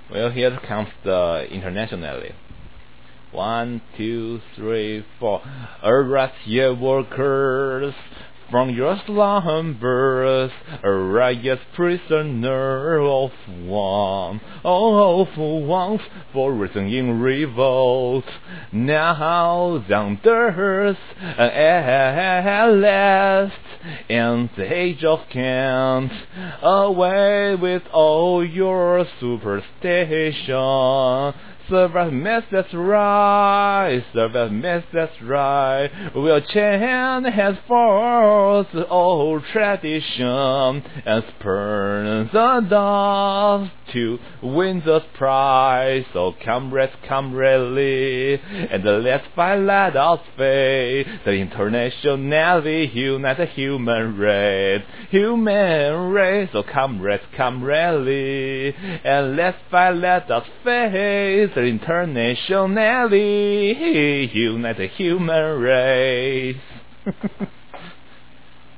Well, here comes the internationally. 1, 2, 3, 4. Arise, ye workers, from your slumbers, arise, prisoner of ones, for risen in revolt. Now thunders at last, and the age of Kant, away with all your superstition. Serve as mess that's right, serve as mess that's right. We'll chant henceforth old tradition and spurn the dust to win the prize. So comrades, comradely, and let's fight, let us face the internationally unite the human race, human race. So comrades, comradely, and let's fight, let us face the internationally unite the human race.